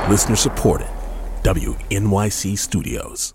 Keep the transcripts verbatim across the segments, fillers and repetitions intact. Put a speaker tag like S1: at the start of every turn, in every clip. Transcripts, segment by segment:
S1: Listener supported. W N Y C Studios.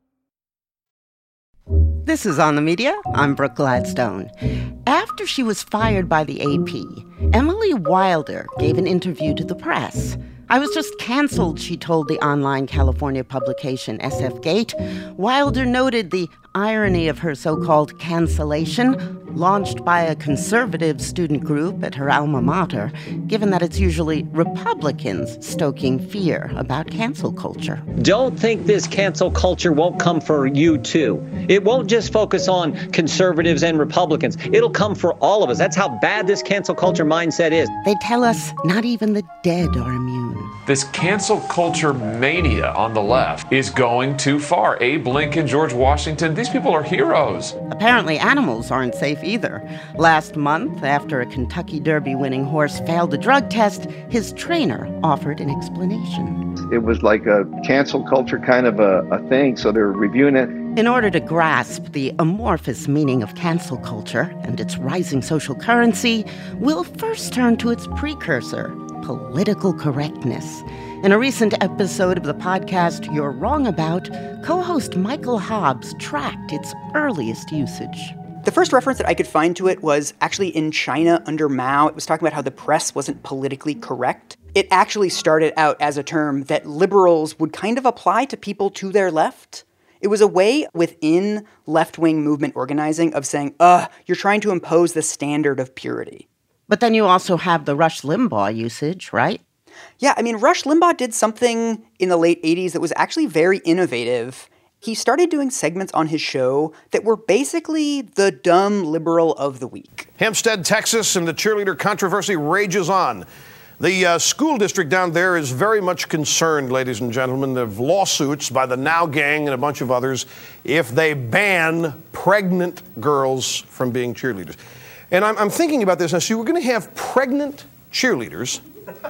S2: This is On the Media. I'm Brooke Gladstone. After she was fired by the A P, Emily Wilder gave an interview to the press. I was just canceled, she told the online California publication S F Gate. Wilder noted the irony of her so-called cancellation, launched by a conservative student group at her alma mater, given that it's usually Republicans stoking fear about cancel culture.
S3: Don't think this cancel culture won't come for you, too. It won't just focus on conservatives and Republicans. It'll come for all of us. That's how bad this cancel culture mindset is.
S2: They tell us not even the dead are immune.
S4: This cancel culture mania on the left is going too far. Abe Lincoln, George Washington, these people are heroes.
S2: Apparently animals aren't safe either. Last month, after a Kentucky Derby winning horse failed a drug test, his trainer offered an explanation.
S5: It was like a cancel culture kind of a, a thing, so they're reviewing it.
S2: In order to grasp the amorphous meaning of cancel culture and its rising social currency, we'll first turn to its precursor, political correctness. In a recent episode of the podcast You're Wrong About, co-host Michael Hobbs tracked its earliest usage.
S6: The first reference that I could find to it was actually in China under Mao. It was talking about how the press wasn't politically correct. It actually started out as a term that liberals would kind of apply to people to their left. It was a way within left-wing movement organizing of saying, ugh, you're trying to impose the standard of purity.
S2: But then you also have the Rush Limbaugh usage, right?
S6: Yeah, I mean, Rush Limbaugh did something in the late eighties that was actually very innovative. He started doing segments on his show that were basically the dumb liberal of the week.
S7: Hempstead, Texas, and the cheerleader controversy rages on. The uh, school district down there is very much concerned, ladies and gentlemen, of lawsuits by the Now Gang and a bunch of others if they ban pregnant girls from being cheerleaders. And I'm, I'm thinking about this. Now, see, we're going to have pregnant cheerleaders.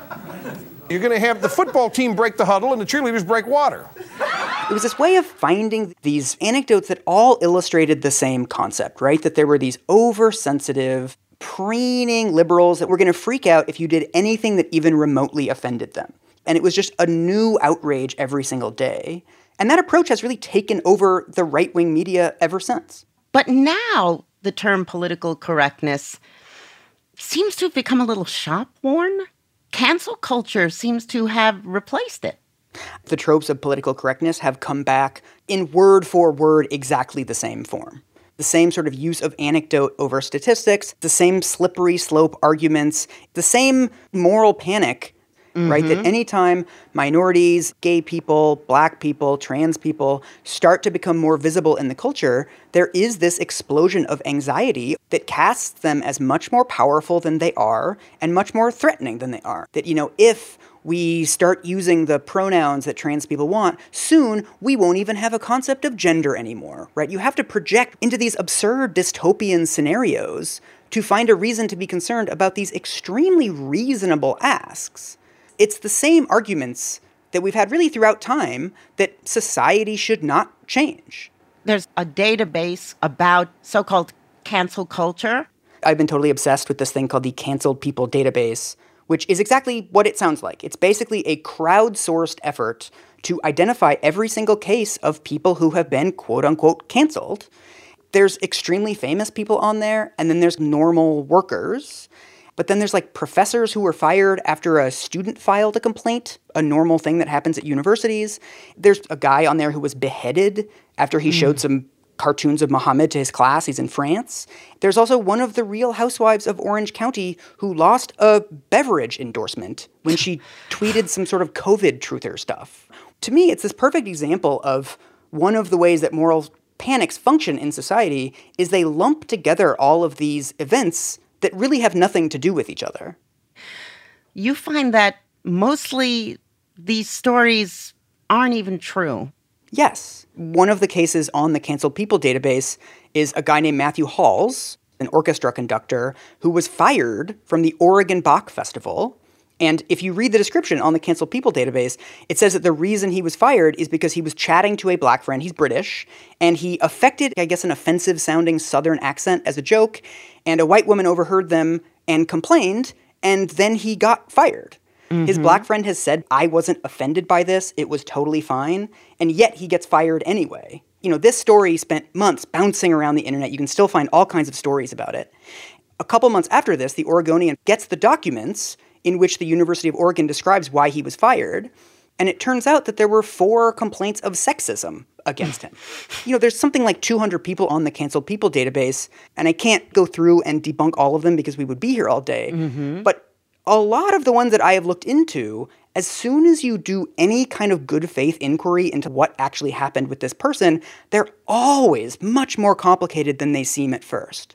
S7: You're going to have the football team break the huddle and the cheerleaders break water.
S6: It was this way of finding these anecdotes that all illustrated the same concept, right? That there were these oversensitive, preening liberals that were going to freak out if you did anything that even remotely offended them. And it was just a new outrage every single day. And that approach has really taken over the right-wing media ever since.
S2: But now the term political correctness seems to have become a little shop-worn. Cancel culture seems to have replaced it.
S6: The tropes of political correctness have come back in word for word exactly the same form. The same sort of use of anecdote over statistics, the same slippery slope arguments, the same moral panic, mm-hmm. right? That anytime minorities, gay people, black people, trans people start to become more visible in the culture, there is this explosion of anxiety that casts them as much more powerful than they are and much more threatening than they are. That, you know, if we start using the pronouns that trans people want, soon we won't even have a concept of gender anymore, right? You have to project into these absurd dystopian scenarios to find a reason to be concerned about these extremely reasonable asks. It's the same arguments that we've had really throughout time that society should not change.
S2: There's a database about so-called cancel culture.
S6: I've been totally obsessed with this thing called the Canceled People Database, which is exactly what it sounds like. It's basically a crowdsourced effort to identify every single case of people who have been quote-unquote canceled. There's extremely famous people on there, and then there's normal workers. But then there's like professors who were fired after a student filed a complaint, a normal thing that happens at universities. There's a guy on there who was beheaded after he mm. showed some cartoons of Muhammad to his class. He's in France. There's also one of the Real Housewives of Orange County who lost a beverage endorsement when she tweeted some sort of COVID truther stuff. To me, it's this perfect example of one of the ways that moral panics function in society is they lump together all of these events that really have nothing to do with each other.
S2: You find that mostly these stories aren't even true.
S6: Yes. One of the cases on the Canceled People database is a guy named Matthew Halls, an orchestra conductor, who was fired from the Oregon Bach Festival. And if you read the description on the Canceled People database, it says that the reason he was fired is because he was chatting to a black friend. He's British. And he affected, I guess, an offensive-sounding Southern accent as a joke. And a white woman overheard them and complained. And then he got fired. Mm-hmm. His black friend has said, I wasn't offended by this. It was totally fine. And yet he gets fired anyway. You know, this story spent months bouncing around the internet. You can still find all kinds of stories about it. A couple months after this, the Oregonian gets the documents in which the University of Oregon describes why he was fired. And it turns out that there were four complaints of sexism against him. You know, there's something like two hundred people on the Canceled People database, and I can't go through and debunk all of them because we would be here all day. Mm-hmm. But a lot of the ones that I have looked into, as soon as you do any kind of good faith inquiry into what actually happened with this person, they're always much more complicated than they seem at first.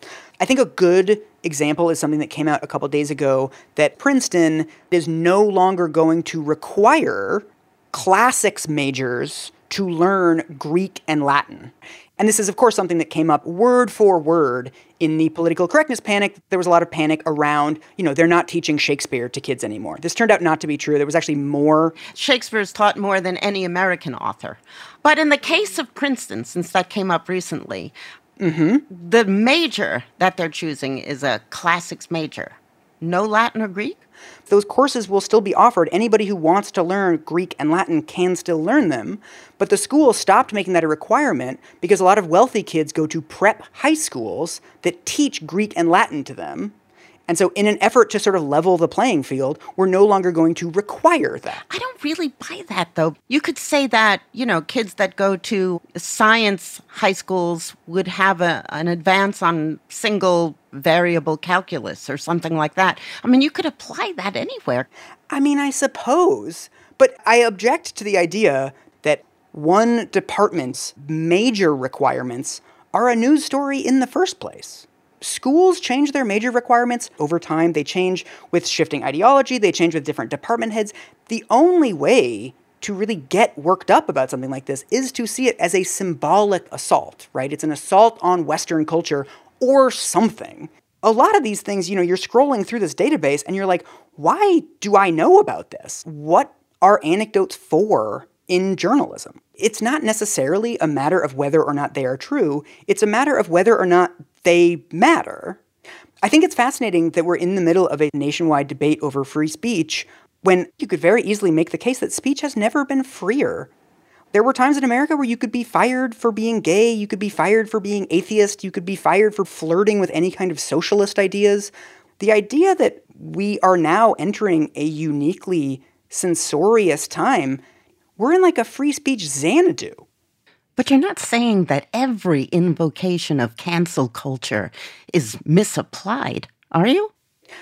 S6: I think a good example is something that came out a couple days ago, that Princeton is no longer going to require classics majors to learn Greek and Latin. And this is, of course, something that came up word for word in the political correctness panic. There was a lot of panic around, you know, they're not teaching Shakespeare to kids anymore. This turned out not to be true. There was actually more.
S2: Shakespeare's taught more than any American author. But in the case of Princeton, since that came up recently, mm-hmm. the major that they're choosing is a classics major. No Latin or Greek?
S6: Those courses will still be offered. Anybody who wants to learn Greek and Latin can still learn them. But the school stopped making that a requirement because a lot of wealthy kids go to prep high schools that teach Greek and Latin to them. And so in an effort to sort of level the playing field, we're no longer going to require that.
S2: I don't really buy that, though. You could say that, you know, kids that go to science high schools would have a, an advance on single variable calculus or something like that. I mean, you could apply that anywhere.
S6: I mean, I suppose. But I object to the idea that one department's major requirements are a news story in the first place. Schools change their major requirements over time. They change with shifting ideology. They change with different department heads. The only way to really get worked up about something like this is to see it as a symbolic assault, right? It's an assault on Western culture or something. A lot of these things, you know, you're scrolling through this database and you're like, why do I know about this? What are anecdotes for in journalism? It's not necessarily a matter of whether or not they are true. It's a matter of whether or not they matter. I think it's fascinating that we're in the middle of a nationwide debate over free speech when you could very easily make the case that speech has never been freer. There were times in America where you could be fired for being gay, you could be fired for being atheist, you could be fired for flirting with any kind of socialist ideas. The idea that we are now entering a uniquely censorious time, we're in like a free speech Xanadu.
S2: But you're not saying that every invocation of cancel culture is misapplied, are you?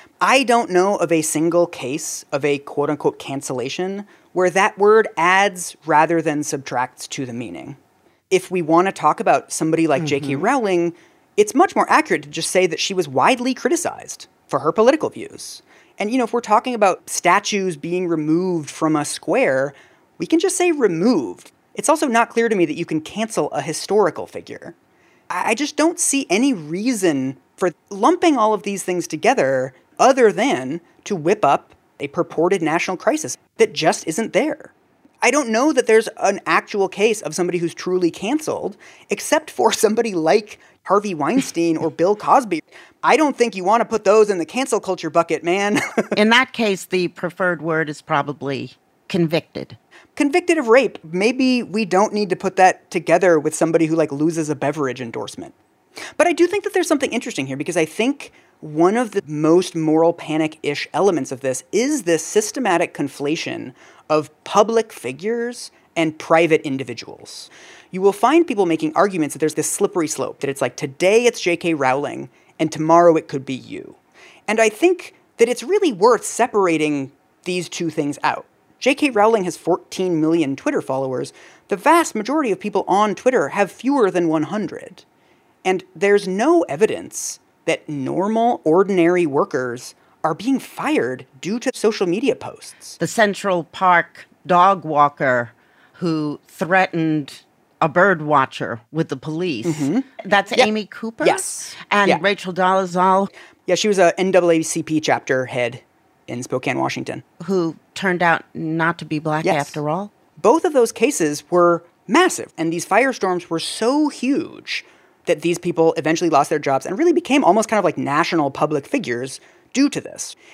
S6: I don't know of a single case of a quote-unquote cancellation where that word adds rather than subtracts to the meaning. If we want to talk about somebody like mm-hmm. J K Rowling, it's much more accurate to just say that she was widely criticized for her political views. And, you know, if we're talking about statues being removed from a square, we can just say removed. It's also not clear to me that you can cancel a historical figure. I just don't see any reason for lumping all of these things together other than to whip up a purported national crisis that just isn't there. I don't know that there's an actual case of somebody who's truly canceled, except for somebody like Harvey Weinstein or Bill Cosby. I don't think you want to put those in the cancel culture bucket, man.
S2: In that case, the preferred word is probably convicted.
S6: Convicted of rape. Maybe we don't need to put that together with somebody who like loses a beverage endorsement. But I do think that there's something interesting here because I think one of the most moral panic-ish elements of this is this systematic conflation of public figures and private individuals. You will find people making arguments that there's this slippery slope, that it's like today it's J K Rowling and tomorrow it could be you. And I think that it's really worth separating these two things out. J K Rowling has fourteen million Twitter followers. The vast majority of people on Twitter have fewer than one hundred. And there's no evidence that normal, ordinary workers are being fired due to social media posts.
S2: The Central Park dog walker who threatened a bird watcher with the police. Mm-hmm. That's yeah. Amy Cooper?
S6: Yes.
S2: And
S6: yeah.
S2: Rachel Dolezal.
S6: Yeah, she was a N double A C P chapter head in Spokane, Washington.
S2: Who turned out not to be black yes. after all.
S6: Both of those cases were massive, and these firestorms were so huge that these people eventually lost their jobs and really became almost kind of like national public figures due to this.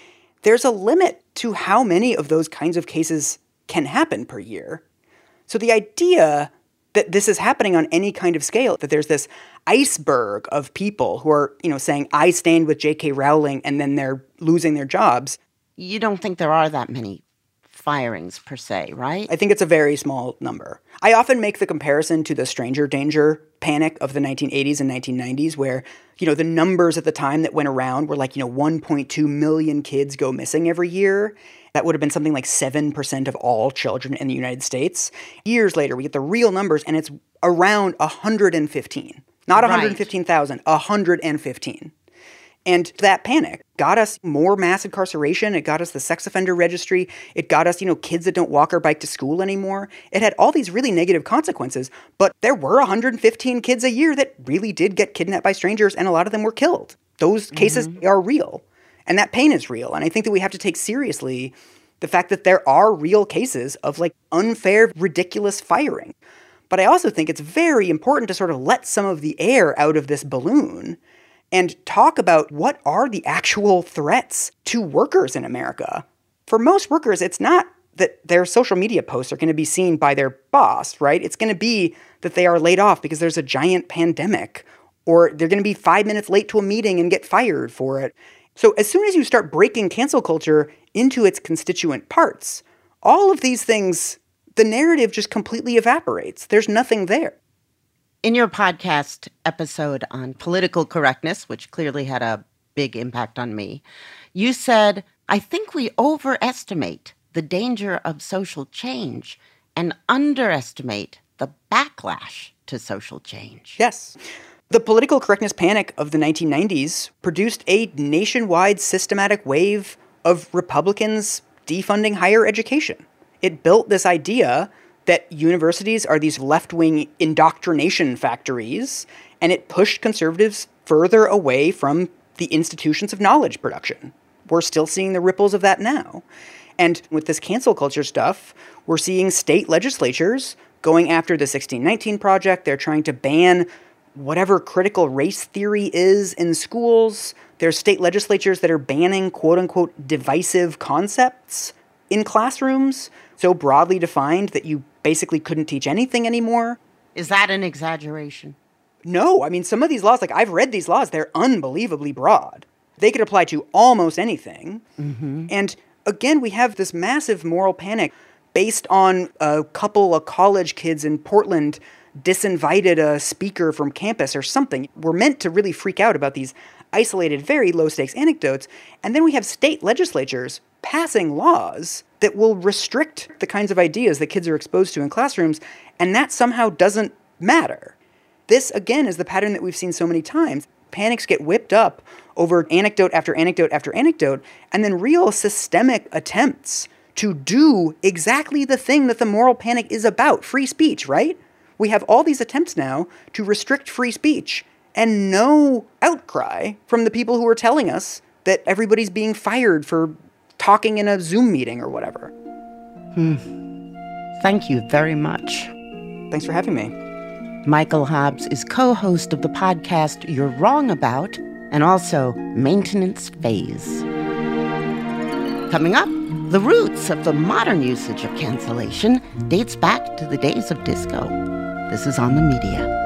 S6: there's a limit to how many of those kinds of cases can happen per year. So the idea that this is happening on any kind of scale, that there's this iceberg of people who are, you know, saying, I stand with J K Rowling, and then they're losing their jobs.
S2: You don't think there are that many firings per se, right?
S6: I think it's a very small number. I often make the comparison to the stranger danger panic of the nineteen eighties and nineteen nineties, where, you know, the numbers at the time that went around were like, you know, one point two million kids go missing every year. That would have been something like seven percent of all children in the United States. Years later, we get the real numbers, and it's around one hundred fifteen. Not one hundred fifteen thousand, right. one hundred fifteen. And that panic got us more mass incarceration. It got us the sex offender registry. It got us, you know, kids that don't walk or bike to school anymore. It had all these really negative consequences, but there were one hundred fifteen kids a year that really did get kidnapped by strangers, and a lot of them were killed. Those cases mm-hmm. are real, and that pain is real. And I think that we have to take seriously the fact that there are real cases of, like, unfair, ridiculous firing. But I also think it's very important to sort of let some of the air out of this balloon and talk about what are the actual threats to workers in America. For most workers, it's not that their social media posts are going to be seen by their boss, right? It's going to be that they are laid off because there's a giant pandemic, or they're going to be five minutes late to a meeting and get fired for it. So as soon as you start breaking cancel culture into its constituent parts, all of these things, the narrative just completely evaporates. There's nothing there.
S2: In your podcast episode on political correctness, which clearly had a big impact on me, you said, I think we overestimate the danger of social change and underestimate the backlash to social change.
S6: Yes. The political correctness panic of the nineteen nineties produced a nationwide systematic wave of Republicans defunding higher education. It built this idea that universities are these left-wing indoctrination factories, and it pushed conservatives further away from the institutions of knowledge production. We're still seeing the ripples of that now. And with this cancel culture stuff, we're seeing state legislatures going after the sixteen nineteen Project. They're trying to ban whatever critical race theory is in schools. There's state legislatures that are banning quote-unquote divisive concepts in classrooms, so broadly defined that you basically couldn't teach anything anymore.
S2: Is that an exaggeration?
S6: No. I mean, some of these laws, like I've read these laws, they're unbelievably broad. They could apply to almost anything. Mm-hmm. And again, we have this massive moral panic based on a couple of college kids in Portland disinvited a speaker from campus or something. We're meant to really freak out about these isolated, very low-stakes anecdotes. And then we have state legislatures passing laws that will restrict the kinds of ideas that kids are exposed to in classrooms, and that somehow doesn't matter. This, again, is the pattern that we've seen so many times. Panics get whipped up over anecdote after anecdote after anecdote, and then real systemic attempts to do exactly the thing that the moral panic is about, free speech, right? We have all these attempts now to restrict free speech, and no outcry from the people who are telling us that everybody's being fired for talking in a Zoom meeting or whatever.
S2: Hmm. Thank you very much.
S6: Thanks for having me.
S2: Michael Hobbs is co-host of the podcast You're Wrong About, and also Maintenance Phase. Coming up, the roots of the modern usage of cancellation dates back to the days of disco. This is On the Media.